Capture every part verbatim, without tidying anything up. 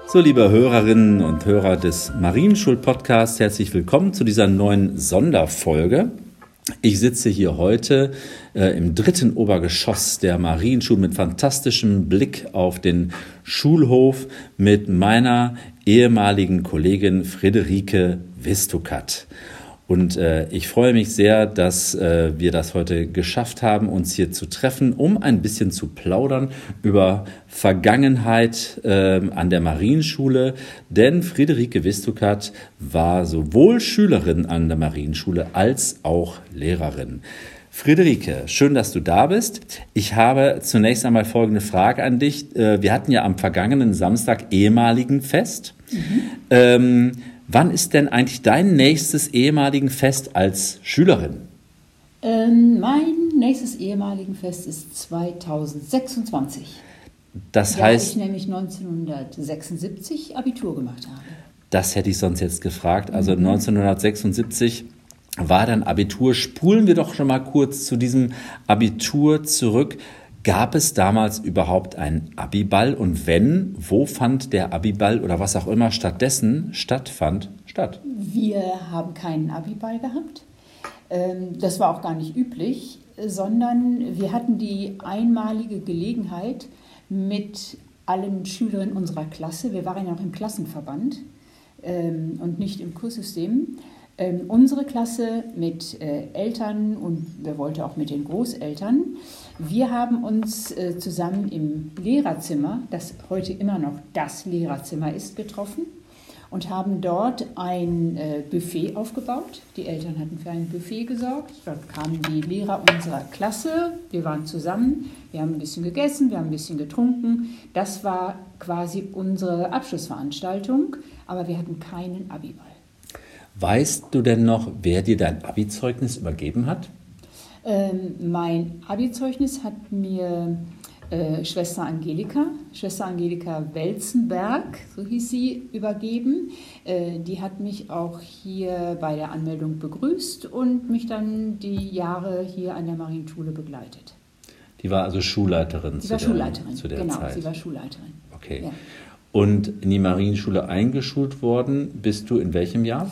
So, liebe Hörerinnen und Hörer des Marienschul-Podcasts, herzlich willkommen zu dieser neuen Sonderfolge. Ich sitze hier heute äh, im dritten Obergeschoss der Marienschule mit fantastischem Blick auf den Schulhof mit meiner ehemaligen Kollegin Friederike Wistukat. Und äh, ich freue mich sehr, dass äh, wir das heute geschafft haben, uns hier zu treffen, um ein bisschen zu plaudern über Vergangenheit äh, an der Marienschule. Denn Friederike Wistukat war sowohl Schülerin an der Marienschule als auch Lehrerin. Friederike, schön, dass du da bist. Ich habe zunächst einmal folgende Frage an dich. Äh, wir hatten ja am vergangenen Samstag ehemaligen Fest. Mhm. Ähm, Wann ist denn eigentlich dein nächstes ehemaligen Fest als Schülerin? Ähm, mein nächstes ehemaligen Fest ist zweitausendsechsundzwanzig. Das da heißt, ich nämlich neunzehnhundertsechsundsiebzig Abitur gemacht habe. Das hätte ich sonst jetzt gefragt. Also mhm. neunzehnhundertsechsundsiebzig war dann Abitur. Spulen wir doch schon mal kurz zu diesem Abitur zurück. Gab es damals überhaupt einen Abiball? Und wenn, wo fand der Abiball oder was auch immer stattdessen stattfand, statt? Wir haben keinen Abiball gehabt. Das war auch gar nicht üblich, sondern wir hatten die einmalige Gelegenheit mit allen Schülerinnen unserer Klasse, wir waren ja noch im Klassenverband und nicht im Kurssystem, unsere Klasse mit Eltern und wer wollte auch mit den Großeltern. Wir haben uns äh, zusammen im Lehrerzimmer, das heute immer noch das Lehrerzimmer ist, getroffen und haben dort ein äh, Buffet aufgebaut. Die Eltern hatten für ein Buffet gesorgt. Dort kamen die Lehrer unserer Klasse. Wir waren zusammen. Wir haben ein bisschen gegessen, wir haben ein bisschen getrunken. Das war quasi unsere Abschlussveranstaltung, aber wir hatten keinen Abiball. Weißt du denn noch, wer dir dein Abi-Zeugnis übergeben hat? Ähm, mein Abi-Zeugnis hat mir äh, Schwester Angelika, Schwester Angelika Welzenberg, so hieß sie, übergeben. Äh, die hat mich auch hier bei der Anmeldung begrüßt und mich dann die Jahre hier an der Marienschule begleitet. Die war also Schulleiterin, sie zu, war der, Schulleiterin. zu der genau, Zeit? Genau, sie war Schulleiterin. Okay. Ja. Und in die Marienschule eingeschult worden, bist du in welchem Jahr?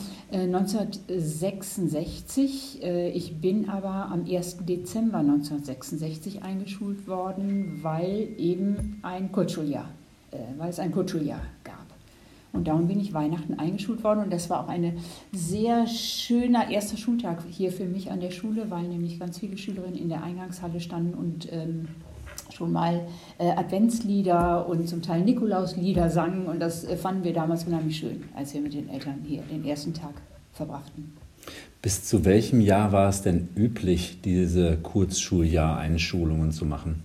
neunzehnhundertsechsundsechzig. Ich bin aber am ersten Dezember neunzehnhundertsechsundsechzig eingeschult worden, weil eben ein Kurzschuljahr, weil es ein Kurzschuljahr gab. Und darum bin ich Weihnachten eingeschult worden und das war auch ein sehr schöner erster Schultag hier für mich an der Schule, weil nämlich ganz viele Schülerinnen in der Eingangshalle standen und ähm, schon mal äh, Adventslieder und zum Teil Nikolauslieder sangen und das äh, fanden wir damals unheimlich schön, als wir mit den Eltern hier den ersten Tag verbrachten. Bis zu welchem Jahr war es denn üblich, diese Kurzschuljahr-Einschulungen zu machen?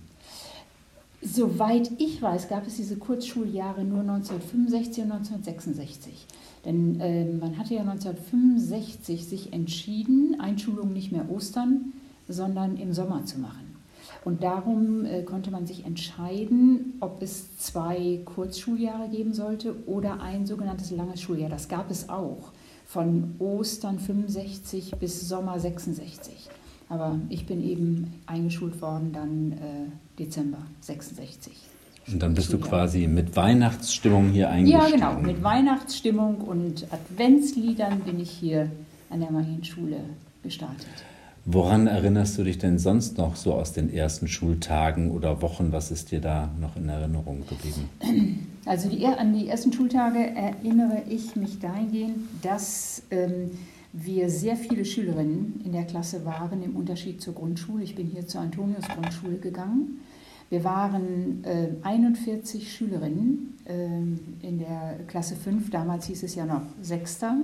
Soweit ich weiß, gab es diese Kurzschuljahre nur neunzehnhundertfünfundsechzig und neunzehnhundertsechsundsechzig. Denn äh, man hatte ja neunzehnhundertfünfundsechzig sich entschieden, Einschulung nicht mehr Ostern, sondern im Sommer zu machen. Und darum äh, konnte man sich entscheiden, ob es zwei Kurzschuljahre geben sollte oder ein sogenanntes langes Schuljahr. Das gab es auch, von Ostern fünfundsechzig bis Sommer sechsundsechzig. Aber ich bin eben eingeschult worden dann äh, Dezember sechsundsechzig. Und dann bist du quasi mit Weihnachtsstimmung hier eingestiegen? Ja, genau. Mit Weihnachtsstimmung und Adventsliedern bin ich hier an der Marienschule gestartet. Woran erinnerst du dich denn sonst noch so aus den ersten Schultagen oder Wochen? Was ist dir da noch in Erinnerung geblieben? Also die, an die ersten Schultage erinnere ich mich dahingehend, dass ähm, wir sehr viele Schülerinnen in der Klasse waren, im Unterschied zur Grundschule. Ich bin hier zur Antonius-Grundschule gegangen. Wir waren äh, einundvierzig Schülerinnen äh, in der Klasse fünf, damals hieß es ja noch Sechster.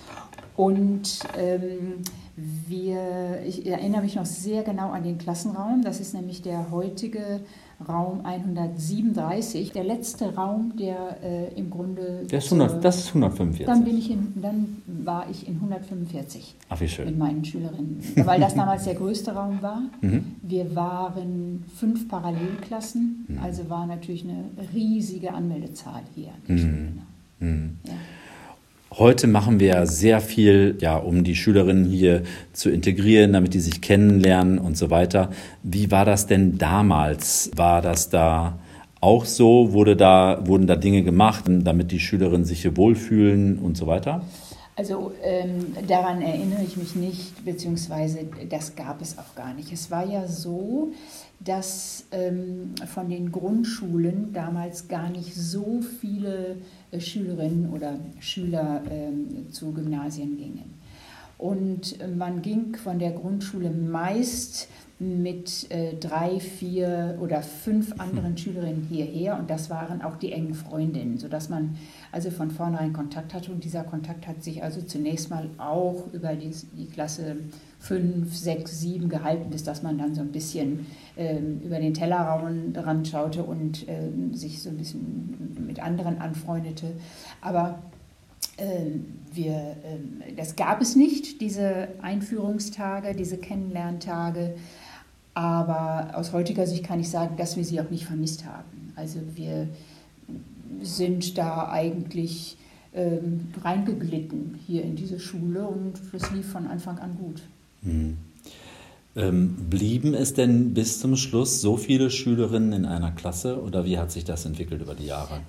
Und ähm, wir, ich erinnere mich noch sehr genau an den Klassenraum. Das ist nämlich der heutige Raum hundertsiebenunddreißig, der letzte Raum, der äh, im Grunde... Das ist, hundert, das ist hundertfünfundvierzig. Dann, bin ich in, dann war ich in hundertfünfundvierzig. Ach, wie schön. Mit meinen Schülerinnen, weil das damals der größte Raum war. Mhm. Wir waren fünf Parallelklassen, mhm. also war natürlich eine riesige Anmeldezahl hier an der mhm. Schule. Mhm. Ja. Heute machen wir sehr viel, ja, um die Schülerinnen hier zu integrieren, damit die sich kennenlernen und so weiter. Wie war das denn damals? War das da auch so? Wurde da, wurden da Dinge gemacht, damit die Schülerinnen sich hier wohlfühlen und so weiter? Also ähm, daran erinnere ich mich nicht, beziehungsweise das gab es auch gar nicht. Es war ja so, dass ähm, von den Grundschulen damals gar nicht so viele äh, Schülerinnen oder Schüler ähm, zu Gymnasien gingen. Und man ging von der Grundschule meist mit äh, drei, vier oder fünf anderen Schülerinnen hierher und das waren auch die engen Freundinnen, sodass man also von vornherein Kontakt hatte und dieser Kontakt hat sich also zunächst mal auch über die, die Klasse fünf, sechs, sieben gehalten, bis dass man dann so ein bisschen ähm, über den Tellerrand schaute und ähm, sich so ein bisschen mit anderen anfreundete. Aber ähm, wir, ähm, das gab es nicht, diese Einführungstage, diese Kennenlerntage. Aber aus heutiger Sicht kann ich sagen, dass wir sie auch nicht vermisst haben. Also wir sind da eigentlich ähm, reingeglitten hier in diese Schule und das lief von Anfang an gut. Hm. Ähm, blieben es denn bis zum Schluss so viele Schülerinnen in einer Klasse oder wie hat sich das entwickelt über die Jahre?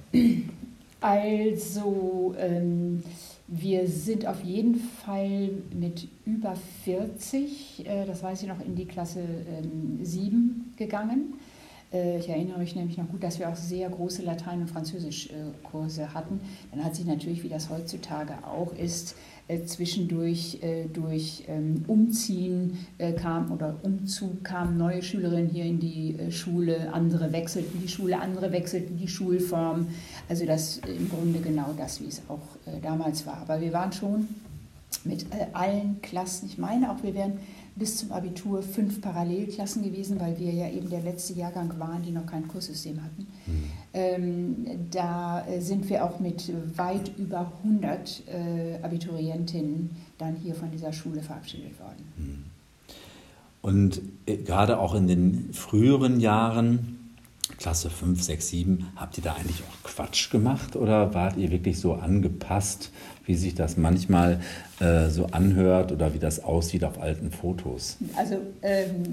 Also ähm, wir sind auf jeden Fall mit über vierzig, äh, das weiß ich noch, in die Klasse ähm, sieben gegangen. Äh, ich erinnere mich nämlich noch gut, dass wir auch sehr große Latein- und Französischkurse äh, hatten. Dann hat sich natürlich, wie das heutzutage auch ist, äh, zwischendurch äh, durch ähm, Umziehen äh, kam oder Umzug kamen neue Schülerinnen hier in die äh, Schule, andere wechselten die Schule, andere wechselten die Schulform. Also das im Grunde genau das, wie es auch äh, damals war. Aber wir waren schon mit äh, allen Klassen, ich meine auch, wir wären bis zum Abitur fünf Parallelklassen gewesen, weil wir ja eben der letzte Jahrgang waren, die noch kein Kurssystem hatten. Mhm. Ähm, da äh, sind wir auch mit weit über hundert äh, Abiturientinnen dann hier von dieser Schule verabschiedet worden. Mhm. Und äh, gerade auch in den früheren Jahren, Klasse fünf, sechs, sieben, habt ihr da eigentlich auch Quatsch gemacht oder wart ihr wirklich so angepasst, wie sich das manchmal äh, so anhört oder wie das aussieht auf alten Fotos? Also ähm,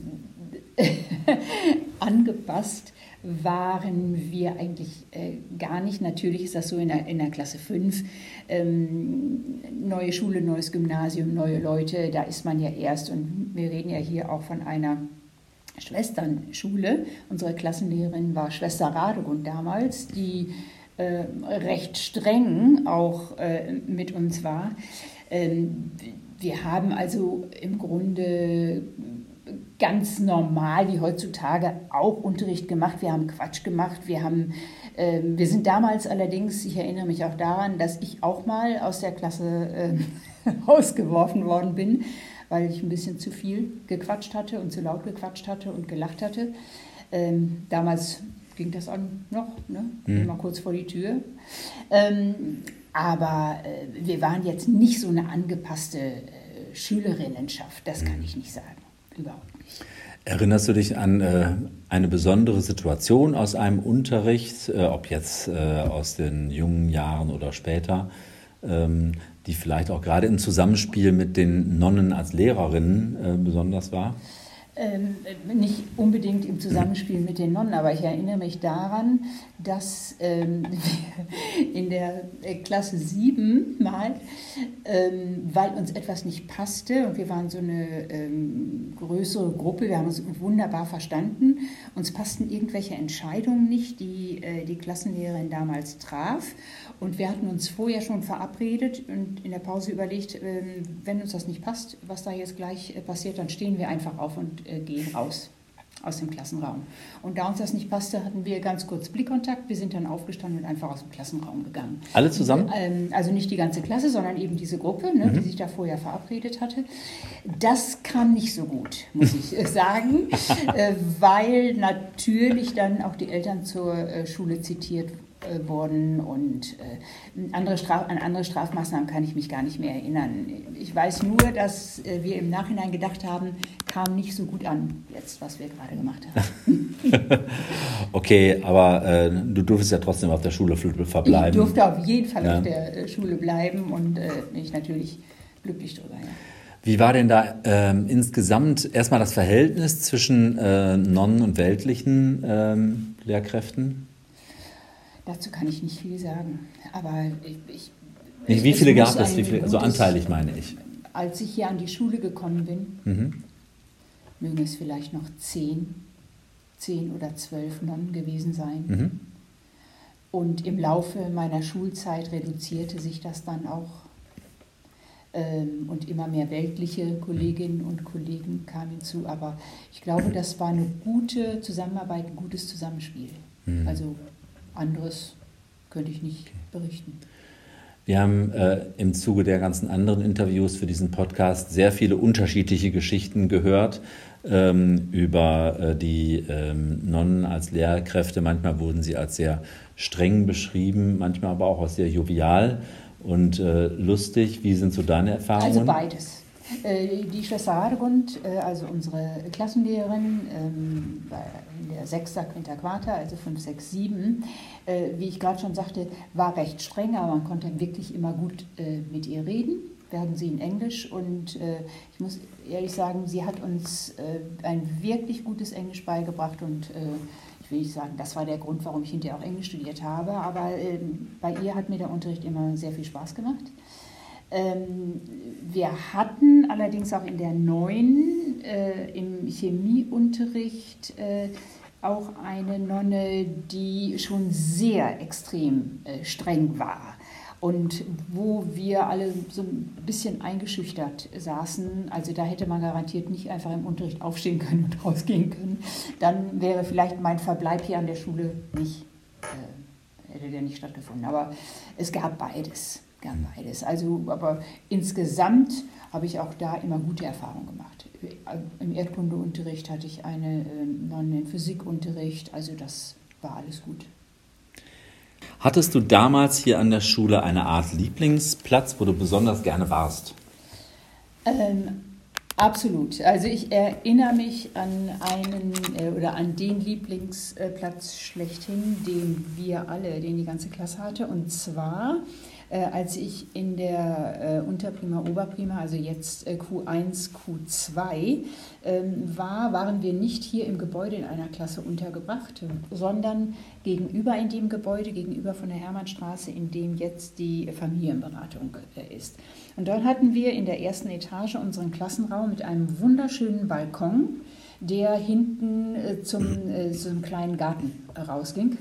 angepasst waren wir eigentlich äh, gar nicht. Natürlich ist das so in der, in der Klasse fünf. Ähm, neue Schule, neues Gymnasium, neue Leute, da ist man ja erst. Und wir reden ja hier auch von einer Schwesternschule. Unsere Klassenlehrerin war Schwester Radegund damals, die äh, recht streng auch äh, mit uns war. Ähm, wir haben also im Grunde ganz normal wie heutzutage auch Unterricht gemacht. Wir haben Quatsch gemacht. Wir haben, äh, wir sind damals allerdings, ich erinnere mich auch daran, dass ich auch mal aus der Klasse äh, rausgeworfen worden bin, weil ich ein bisschen zu viel gequatscht hatte und zu laut gequatscht hatte und gelacht hatte. Ähm, damals ging das an noch, ne? Mhm. Mal kurz vor die Tür. Ähm, aber äh, wir waren jetzt nicht so eine angepasste äh, Schülerinnenschaft, das kann ich nicht sagen, überhaupt nicht. Erinnerst du dich an äh, eine besondere Situation aus einem Unterricht, äh, ob jetzt äh, aus den jungen Jahren oder später, ähm, die vielleicht auch gerade im Zusammenspiel mit den Nonnen als Lehrerinnen äh, besonders war? Ähm, nicht unbedingt im Zusammenspiel mit den Nonnen, aber ich erinnere mich daran, dass ähm, wir in der Klasse sieben mal, ähm, weil uns etwas nicht passte und wir waren so eine ähm, größere Gruppe, wir haben uns wunderbar verstanden, uns passten irgendwelche Entscheidungen nicht, die äh, die Klassenlehrerin damals traf. Und wir hatten uns vorher schon verabredet und in der Pause überlegt, wenn uns das nicht passt, was da jetzt gleich passiert, dann stehen wir einfach auf und gehen raus aus dem Klassenraum. Und da uns das nicht passte, hatten wir ganz kurz Blickkontakt. Wir sind dann aufgestanden und einfach aus dem Klassenraum gegangen. Alle zusammen? Also nicht die ganze Klasse, sondern eben diese Gruppe, ne, mhm. die sich da vorher verabredet hatte. Das kam nicht so gut, muss ich sagen, weil natürlich dann auch die Eltern zur Schule zitiert worden und äh, andere Straf, an andere Strafmaßnahmen kann ich mich gar nicht mehr erinnern. Ich weiß nur, dass äh, wir im Nachhinein gedacht haben, kam nicht so gut an, jetzt, was wir gerade gemacht haben. Okay, aber äh, du durftest ja trotzdem auf der Schule verbleiben. Ich durfte auf jeden Fall ja. auf der äh, Schule bleiben und äh, bin ich natürlich glücklich drüber. Ja. Wie war denn da ähm, insgesamt erstmal das Verhältnis zwischen äh, Nonnen und weltlichen ähm, Lehrkräften? Dazu kann ich nicht viel sagen, aber ich... ich Wie, wie viele gab es? Wie viele, so anteilig meine ich. Als ich hier an die Schule gekommen bin, mhm. mögen es vielleicht noch zehn, zehn oder zwölf Nonnen gewesen sein. Mhm. Und im Laufe meiner Schulzeit reduzierte sich das dann auch. Ähm, und immer mehr weltliche Kolleginnen und Kollegen kamen hinzu. Aber ich glaube, das war eine gute Zusammenarbeit, ein gutes Zusammenspiel. Mhm. Also anderes könnte ich nicht berichten. Wir haben äh, im Zuge der ganzen anderen Interviews für diesen Podcast sehr viele unterschiedliche Geschichten gehört ähm, über äh, die ähm, Nonnen als Lehrkräfte. Manchmal wurden sie als sehr streng beschrieben, manchmal aber auch als sehr jovial und äh, lustig. Wie sind so deine Erfahrungen? Also beides. Äh, die Schwester Radegund, äh, also unsere Klassenlehrerin ähm, in der Sechster, Quinta, Quarta, also fünf, sechs, sieben, äh, wie ich gerade schon sagte, war recht streng, aber man konnte wirklich immer gut äh, mit ihr reden. Wir hatten sie in Englisch und äh, ich muss ehrlich sagen, sie hat uns äh, ein wirklich gutes Englisch beigebracht und äh, ich will nicht sagen, das war der Grund, warum ich hinterher auch Englisch studiert habe, aber äh, bei ihr hat mir der Unterricht immer sehr viel Spaß gemacht. Ähm, wir hatten allerdings auch in der neuen äh, im Chemieunterricht äh, auch eine Nonne, die schon sehr extrem äh, streng war und wo wir alle so ein bisschen eingeschüchtert saßen. Also da hätte man garantiert nicht einfach im Unterricht aufstehen können und rausgehen können. Dann wäre vielleicht mein Verbleib hier an der Schule nicht, äh, hätte der nicht stattgefunden. Aber es gab beides. Gern beides. Also, aber insgesamt habe ich auch da immer gute Erfahrungen gemacht. Im Erdkundeunterricht hatte ich eine äh, Nonne im Physikunterricht, also das war alles gut. Hattest du damals hier an der Schule eine Art Lieblingsplatz, wo du besonders gerne warst? Ähm, absolut. Also ich erinnere mich an einen äh, oder an den Lieblingsplatz schlechthin, den wir alle, den die ganze Klasse hatte, und zwar Äh, als ich in der äh, Unterprima, Oberprima, also jetzt äh, Q eins, Q zwei ähm, war, waren wir nicht hier im Gebäude in einer Klasse untergebracht, sondern gegenüber in dem Gebäude, gegenüber von der Hermannstraße, in dem jetzt die Familienberatung äh, ist. Und dort hatten wir in der ersten Etage unseren Klassenraum mit einem wunderschönen Balkon, der hinten äh, zum, äh, zum kleinen Garten äh, rausging.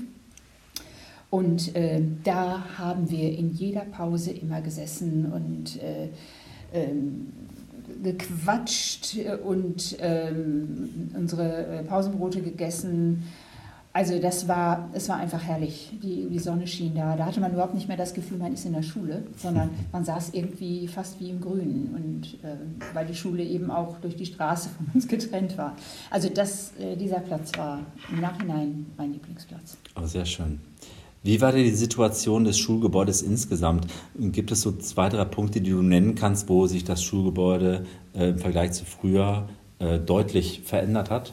Und äh, da haben wir in jeder Pause immer gesessen und äh, ähm, gequatscht und ähm, unsere Pausenbrote gegessen. Also das war, es war einfach herrlich. Die, die Sonne schien da. Da hatte man überhaupt nicht mehr das Gefühl, man ist in der Schule, sondern man saß irgendwie fast wie im Grünen. Und äh, weil die Schule eben auch durch die Straße von uns getrennt war. Also das, äh, dieser Platz war im Nachhinein mein Lieblingsplatz. Oh, sehr schön. Wie war denn die Situation des Schulgebäudes insgesamt? Gibt es so zwei, drei Punkte, die du nennen kannst, wo sich das Schulgebäude äh, im Vergleich zu früher äh, deutlich verändert hat?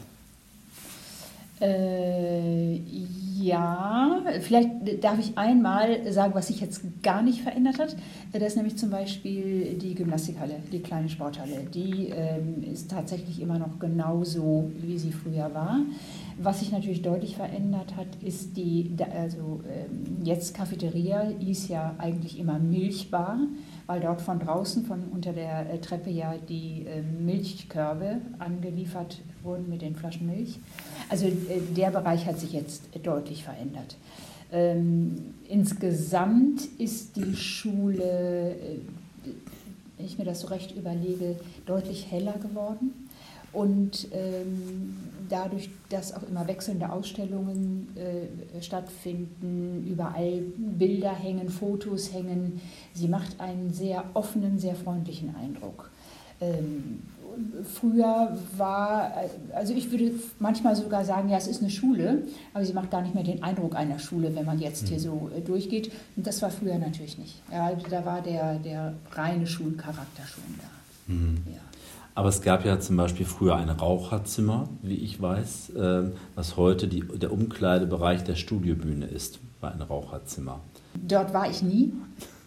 Äh, ja, vielleicht darf ich einmal sagen, was sich jetzt gar nicht verändert hat. Das ist nämlich zum Beispiel die Gymnastikhalle, die kleine Sporthalle. Die ähm, ist tatsächlich immer noch genauso, wie sie früher war. Was sich natürlich deutlich verändert hat, ist die, also ähm, jetzt Cafeteria, hieß ja eigentlich immer Milchbar, weil dort von draußen, von unter der äh, Treppe ja die äh, Milchkörbe angeliefert wurden mit den Flaschen Milch. Also äh, der Bereich hat sich jetzt deutlich verändert. Ähm, insgesamt ist die Schule, äh, wenn ich mir das so recht überlege, deutlich heller geworden. Und ähm, dadurch, dass auch immer wechselnde Ausstellungen äh, stattfinden, überall Bilder hängen, Fotos hängen, sie macht einen sehr offenen, sehr freundlichen Eindruck. Ähm, früher war, also ich würde manchmal sogar sagen, ja, es ist eine Schule, aber sie macht gar nicht mehr den Eindruck einer Schule, wenn man jetzt hier so äh, durchgeht. Und das war früher natürlich nicht. Ja, da war der, der reine Schulcharakter schon da. Mhm. Ja. Aber es gab ja zum Beispiel früher ein Raucherzimmer, wie ich weiß, was heute die, der Umkleidebereich der Studiobühne ist, war ein Raucherzimmer. Dort war ich nie.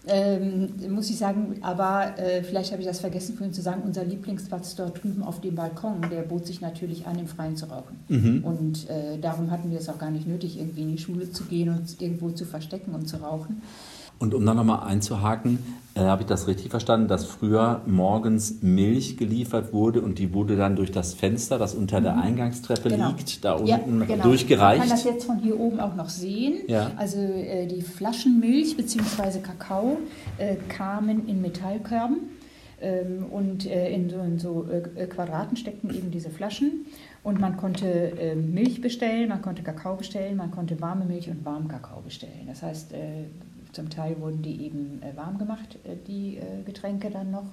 Ähm, muss ich sagen, aber äh, vielleicht habe ich das vergessen vorhin zu sagen, unser Lieblingsplatz dort drüben auf dem Balkon, der bot sich natürlich an, im Freien zu rauchen. Mhm. Und äh, darum hatten wir es auch gar nicht nötig, irgendwie in die Schule zu gehen und uns irgendwo zu verstecken, um zu rauchen. Und um dann nochmal einzuhaken, äh, habe ich das richtig verstanden, dass früher morgens Milch geliefert wurde und die wurde dann durch das Fenster, das unter der Eingangstreppe genau. liegt, da unten ja, genau. durchgereicht? Man kann das jetzt von hier oben auch noch sehen. Ja. Also äh, die Flaschenmilch bzw. Kakao äh, kamen in Metallkörben ähm, und äh, in so, in so äh, Quadraten steckten eben diese Flaschen. Und man konnte äh, Milch bestellen, man konnte Kakao bestellen, man konnte warme Milch und warmen Kakao bestellen. Das heißt, äh, zum Teil wurden die eben äh, warm gemacht, äh, die äh, Getränke dann noch.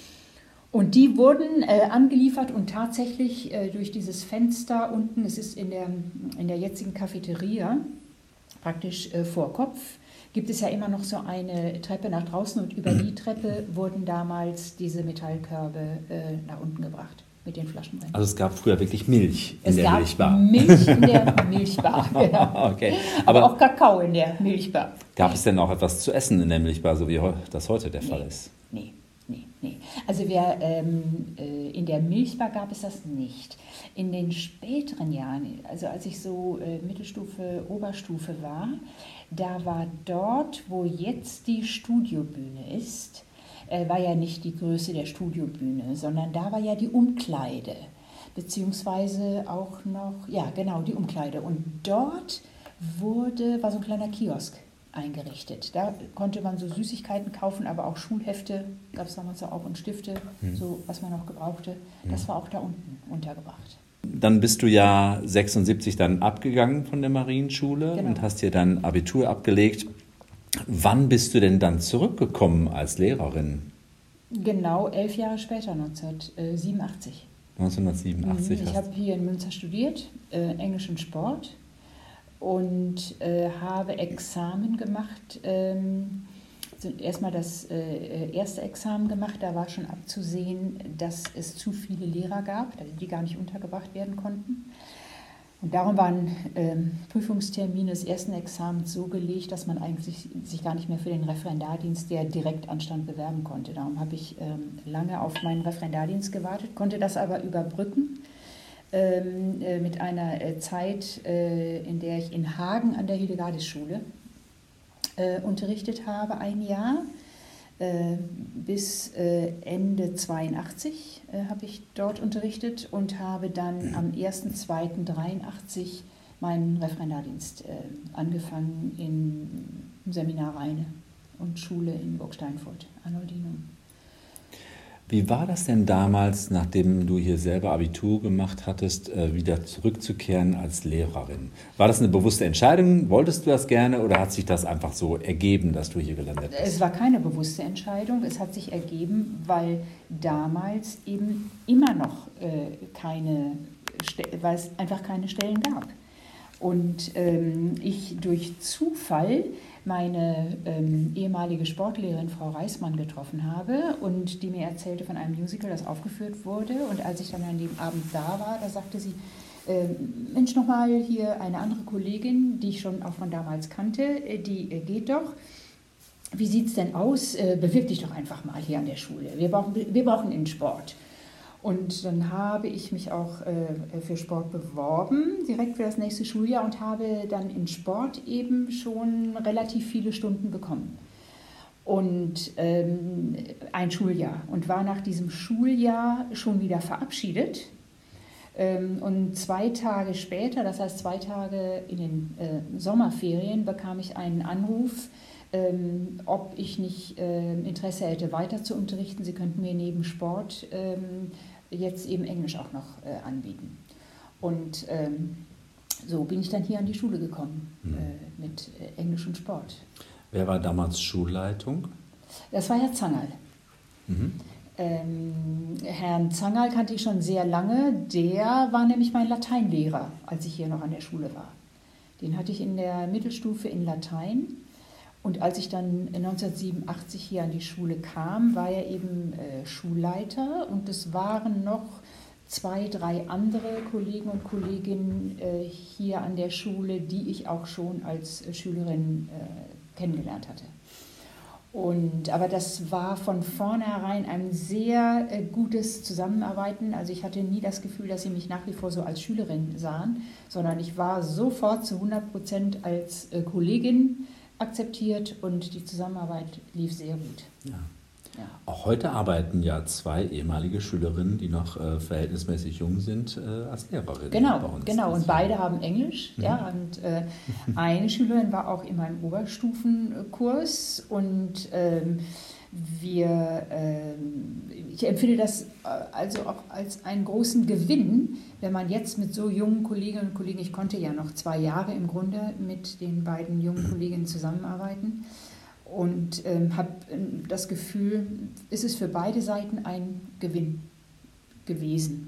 Und die wurden äh, angeliefert und tatsächlich äh, durch dieses Fenster unten, es ist in der, in der jetzigen Cafeteria, praktisch äh, vor Kopf, gibt es ja immer noch so eine Treppe nach draußen und über die Treppe wurden damals diese Metallkörbe äh, nach unten gebracht. Mit den Flaschen drin. Also es gab früher wirklich Milch in es der gab Milchbar. Milch in der Milchbar, genau. Okay. Aber, Aber auch Kakao in der Milchbar. Gab es denn auch etwas zu essen in der Milchbar, so wie das heute der nee, Fall ist? Nee, nee, nee. Also wir, ähm, äh, in der Milchbar gab es das nicht. In den späteren Jahren, also als ich so äh, Mittelstufe, Oberstufe war, da war dort, wo jetzt die Studiobühne ist, war ja nicht die Größe der Studiobühne, sondern da war ja die Umkleide, beziehungsweise auch noch, ja genau, die Umkleide. Und dort wurde, war so ein kleiner Kiosk eingerichtet. Da konnte man so Süßigkeiten kaufen, aber auch Schulhefte, gab es damals auch, und Stifte, hm. so was man noch gebrauchte. Das war auch da unten untergebracht. Dann bist du ja sechsundsiebzig dann abgegangen von der Marienschule genau. und hast hier dein Abitur abgelegt. Wann bist du denn dann zurückgekommen als Lehrerin? Genau, elf Jahre später, neunzehnhundertsiebenundachtzig. neunzehnhundertsiebenundachtzig. Ich habe hier in Münster studiert, äh, Englisch und Sport, und äh, habe Examen gemacht. Ähm, erstmal das äh, erste Examen gemacht, da war schon abzusehen, dass es zu viele Lehrer gab, die gar nicht untergebracht werden konnten. Und darum waren ähm, Prüfungstermine des ersten Examens so gelegt, dass man eigentlich sich gar nicht mehr für den Referendardienst, der direkt anstand, bewerben konnte. Darum habe ich ähm, lange auf meinen Referendardienst gewartet, konnte das aber überbrücken ähm, äh, mit einer äh, Zeit, äh, in der ich in Hagen an der Hildegardis-Schule äh, unterrichtet habe, ein Jahr. Bis Ende zweiundachtzig habe ich dort unterrichtet und habe dann am erster zweiter dreiundachtzig meinen Referendardienst angefangen im Seminar Rheine und Schule in Burg Steinfurt, Arnoldinum. Wie war das denn damals, nachdem du hier selber Abitur gemacht hattest, wieder zurückzukehren als Lehrerin? War das eine bewusste Entscheidung? Wolltest du das gerne oder hat sich das einfach so ergeben, dass du hier gelandet bist? Es war keine bewusste Entscheidung. Es hat sich ergeben, weil damals eben immer noch äh, keine, weil es einfach keine Stellen gab. Und ähm, ich durch Zufall meine ähm, ehemalige Sportlehrerin Frau Reismann getroffen habe und die mir erzählte von einem Musical, das aufgeführt wurde. Und als ich dann an dem Abend da war, da sagte sie, äh, Mensch, nochmal hier eine andere Kollegin, die ich schon auch von damals kannte, die äh, geht doch. Wie sieht es denn aus? Äh, bewirb dich doch einfach mal hier an der Schule. Wir brauchen, wir brauchen einen Sport. Und dann habe ich mich auch äh, für Sport beworben, direkt für das nächste Schuljahr, und habe dann in Sport eben schon relativ viele Stunden bekommen. Und ähm, ein Schuljahr. Und war nach diesem Schuljahr schon wieder verabschiedet. Ähm, und zwei Tage später, das heißt zwei Tage in den äh, Sommerferien, bekam ich einen Anruf, ähm, ob ich nicht äh, Interesse hätte, weiter zu unterrichten. Sie könnten mir neben Sport ähm, jetzt eben Englisch auch noch äh, anbieten. Und ähm, so bin ich dann hier an die Schule gekommen, mhm. äh, mit äh, Englisch und Sport. Wer war damals Schulleitung? Das war Herr Zangerl. Mhm. Ähm, Herrn Zangerl kannte ich schon sehr lange. Der war nämlich mein Lateinlehrer, als ich hier noch an der Schule war. Den hatte ich in der Mittelstufe in Latein. Und als ich dann neunzehnhundertsiebenundachtzig hier an die Schule kam, war er eben äh, Schulleiter, und es waren noch zwei, drei andere Kollegen und Kolleginnen äh, hier an der Schule, die ich auch schon als äh, Schülerin äh, kennengelernt hatte. Und, aber das war von vornherein ein sehr äh, gutes Zusammenarbeiten. Also ich hatte nie das Gefühl, dass sie mich nach wie vor so als Schülerin sahen, sondern ich war sofort zu hundert Prozent als äh, Kollegin akzeptiert und die Zusammenarbeit lief sehr gut. Ja. Ja. Auch heute arbeiten ja zwei ehemalige Schülerinnen, die noch äh, verhältnismäßig jung sind, äh, als Lehrerinnen genau, bei uns. Genau, und beide haben Englisch. Mhm. Ja, und äh, eine Schülerin war auch in meinem Oberstufenkurs und ähm, wir, ähm, ich empfinde das also auch als einen großen Gewinn, wenn man jetzt mit so jungen Kolleginnen und Kollegen, ich konnte ja noch zwei Jahre im Grunde mit den beiden jungen Kolleginnen zusammenarbeiten, und ähm, habe das Gefühl, es ist für beide Seiten ein Gewinn gewesen.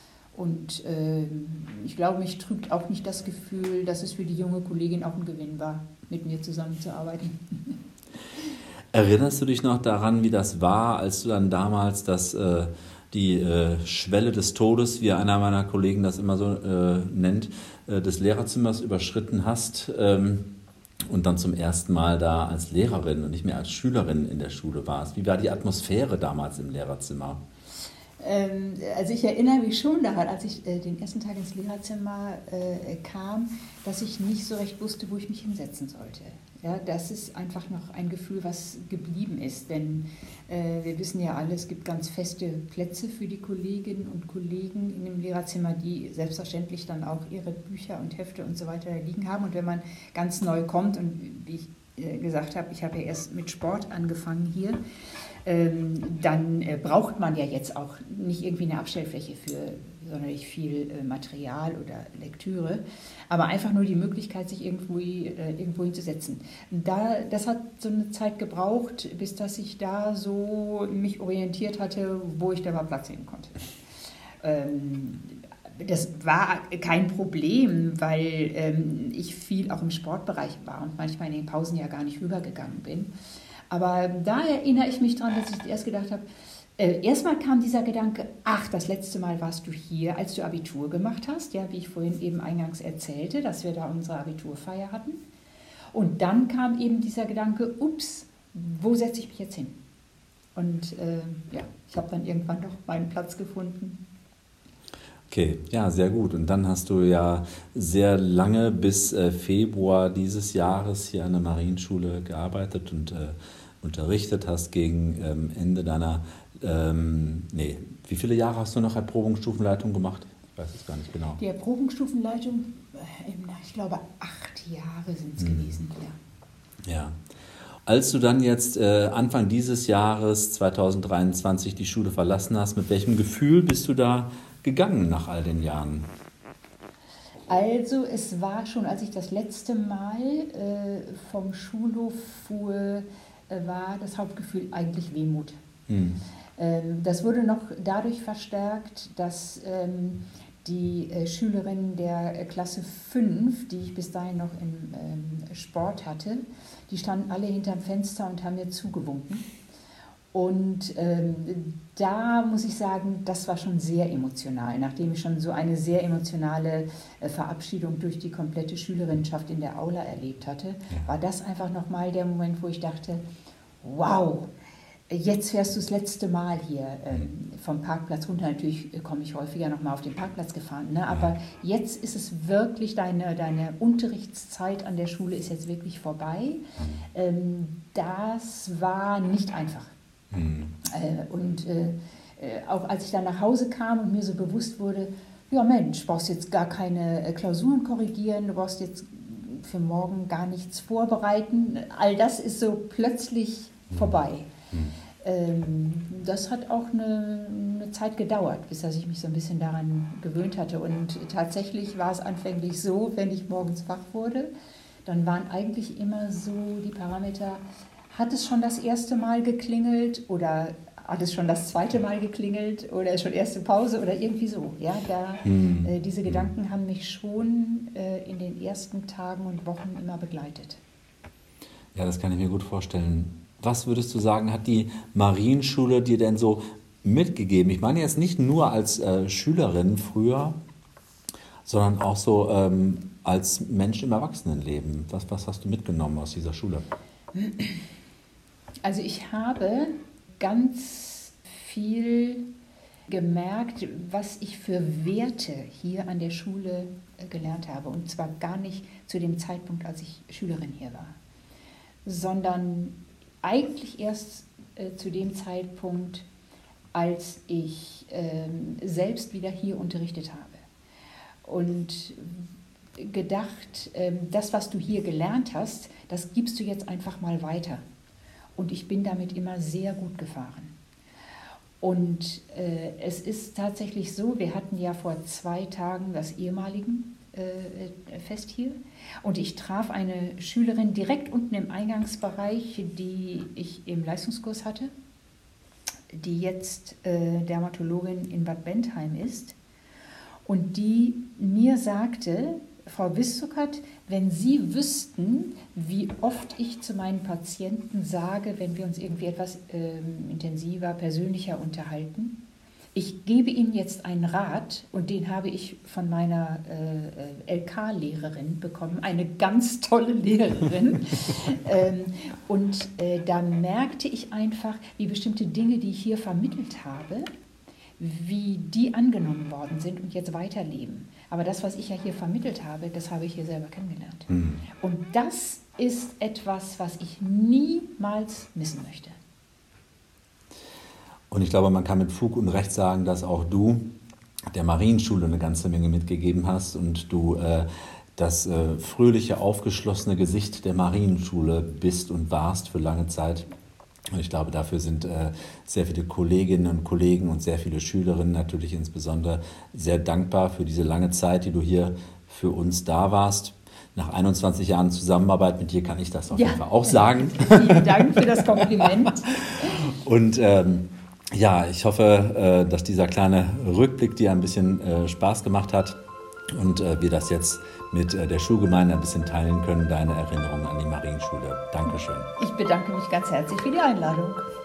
Und äh, ich glaube, mich trügt auch nicht das Gefühl, dass es für die junge Kollegin auch ein Gewinn war, mit mir zusammenzuarbeiten. Erinnerst du dich noch daran, wie das war, als du dann damals das, äh, die äh, Schwelle des Todes, wie einer meiner Kollegen das immer so äh, nennt, äh, des Lehrerzimmers überschritten hast? Ähm, und dann zum ersten Mal da als Lehrerin und nicht mehr als Schülerin in der Schule warst. Wie war die Atmosphäre damals im Lehrerzimmer? Ähm, also ich erinnere mich schon daran, als ich äh, den ersten Tag ins Lehrerzimmer äh, kam, dass ich nicht so recht wusste, wo ich mich hinsetzen sollte. Ja, das ist einfach noch ein Gefühl, was geblieben ist, denn äh, wir wissen ja alle, es gibt ganz feste Plätze für die Kolleginnen und Kollegen in dem Lehrerzimmer, die selbstverständlich dann auch ihre Bücher und Hefte und so weiter liegen haben. Und wenn man ganz neu kommt, und wie ich äh, gesagt habe, ich habe ja erst mit Sport angefangen hier, ähm, dann äh, braucht man ja jetzt auch nicht irgendwie eine Abstellfläche für sonderlich viel äh, Material oder Lektüre, aber einfach nur die Möglichkeit, sich irgendwo, äh, irgendwo hinzusetzen. Da, das hat so eine Zeit gebraucht, bis dass ich da so mich orientiert hatte, wo ich da mal Platz nehmen konnte. Ähm, das war kein Problem, weil ähm, ich viel auch im Sportbereich war und manchmal in den Pausen ja gar nicht rübergegangen bin. Aber da erinnere ich mich daran, dass ich erst gedacht habe, Äh, erstmal kam dieser Gedanke, ach, das letzte Mal warst du hier, als du Abitur gemacht hast, ja, wie ich vorhin eben eingangs erzählte, dass wir da unsere Abiturfeier hatten. Und dann kam eben dieser Gedanke, ups, wo setze ich mich jetzt hin? Und äh, ja, ich habe dann irgendwann doch meinen Platz gefunden. Okay, ja, sehr gut. Und dann hast du ja sehr lange bis äh, Februar dieses Jahres hier an der Marienschule gearbeitet und äh, unterrichtet, hast gegen ähm, Ende deiner Ähm, nee, wie viele Jahre hast du noch Erprobungsstufenleitung gemacht? Ich weiß es gar nicht genau. Die Erprobungsstufenleitung, ich glaube, acht Jahre sind es mhm. gewesen. Ja. ja. Als du dann jetzt äh, Anfang dieses Jahres, zwanzig dreiundzwanzig, die Schule verlassen hast, mit welchem Gefühl bist du da gegangen nach all den Jahren? Also es war schon, als ich das letzte Mal äh, vom Schulhof fuhr, äh, war das Hauptgefühl eigentlich Wehmut. Mhm. Das wurde noch dadurch verstärkt, dass ähm, die äh, Schülerinnen der äh, Klasse fünf, die ich bis dahin noch im ähm, Sport hatte, die standen alle hinterm Fenster und haben mir zugewunken. Und ähm, da muss ich sagen, das war schon sehr emotional. Nachdem ich schon so eine sehr emotionale äh, Verabschiedung durch die komplette Schülerinnenschaft in der Aula erlebt hatte, ja. war das einfach nochmal der Moment, wo ich dachte, wow, jetzt fährst du das letzte Mal hier ähm, vom Parkplatz runter. Natürlich komme ich häufiger nochmal auf den Parkplatz gefahren, ne? Aber jetzt ist es wirklich, deine, deine Unterrichtszeit an der Schule ist jetzt wirklich vorbei. Ähm, das war nicht einfach. Mhm. Äh, und äh, auch als ich dann nach Hause kam und mir so bewusst wurde, ja Mensch, du brauchst jetzt gar keine Klausuren korrigieren, du brauchst jetzt für morgen gar nichts vorbereiten. All das ist so plötzlich vorbei. Ähm, das hat auch eine, eine Zeit gedauert, bis dass ich mich so ein bisschen daran gewöhnt hatte. Und tatsächlich war es anfänglich so, wenn ich morgens wach wurde, dann waren eigentlich immer so die Parameter, hat es schon das erste Mal geklingelt oder hat es schon das zweite Mal geklingelt oder ist schon erste Pause oder irgendwie so. Ja, da, hm. äh, diese Gedanken haben mich schon äh, in den ersten Tagen und Wochen immer begleitet. Ja, das kann ich mir gut vorstellen. Was würdest du sagen, hat die Marienschule dir denn so mitgegeben? Ich meine jetzt nicht nur als äh, Schülerin früher, sondern auch so ähm, als Mensch im Erwachsenenleben. Was, was hast du mitgenommen aus dieser Schule? Also ich habe ganz viel gemerkt, was ich für Werte hier an der Schule gelernt habe. Und zwar gar nicht zu dem Zeitpunkt, als ich Schülerin hier war, sondern eigentlich erst äh, zu dem Zeitpunkt, als ich äh, selbst wieder hier unterrichtet habe. Und gedacht, äh, das, was du hier gelernt hast, das gibst du jetzt einfach mal weiter. Und ich bin damit immer sehr gut gefahren. Und äh, es ist tatsächlich so, wir hatten ja vor zwei Tagen das ehemaligen äh, Fest hier. Und ich traf eine Schülerin direkt unten im Eingangsbereich, die ich im Leistungskurs hatte, die jetzt äh, Dermatologin in Bad Bentheim ist. Und die mir sagte, Frau Wiszuckert, wenn Sie wüssten, wie oft ich zu meinen Patienten sage, wenn wir uns irgendwie etwas ähm, intensiver, persönlicher unterhalten, ich gebe Ihnen jetzt einen Rat und den habe ich von meiner äh, L K-Lehrerin bekommen, eine ganz tolle Lehrerin. ähm, und äh, da merkte ich einfach, wie bestimmte Dinge, die ich hier vermittelt habe, wie die angenommen worden sind und jetzt weiterleben. Aber das, was ich ja hier vermittelt habe, das habe ich hier selber kennengelernt. Mhm. Und das ist etwas, was ich niemals missen möchte. Und ich glaube, man kann mit Fug und Recht sagen, dass auch du der Marienschule eine ganze Menge mitgegeben hast und du äh, das äh, fröhliche, aufgeschlossene Gesicht der Marienschule bist und warst für lange Zeit. Und ich glaube, dafür sind äh, sehr viele Kolleginnen und Kollegen und sehr viele Schülerinnen natürlich insbesondere sehr dankbar für diese lange Zeit, die du hier für uns da warst. Nach einundzwanzig Jahren Zusammenarbeit mit dir kann ich das auf ja. jeden Fall auch sagen. Vielen Dank für das Kompliment. Und ähm, ja, ich hoffe, äh, dass dieser kleine Rückblick dir ein bisschen äh, Spaß gemacht hat und äh, wir das jetzt mit äh, der Schulgemeinde ein bisschen teilen können, deine Erinnerungen an die Marienschule. Dankeschön. Ich bedanke mich ganz herzlich für die Einladung.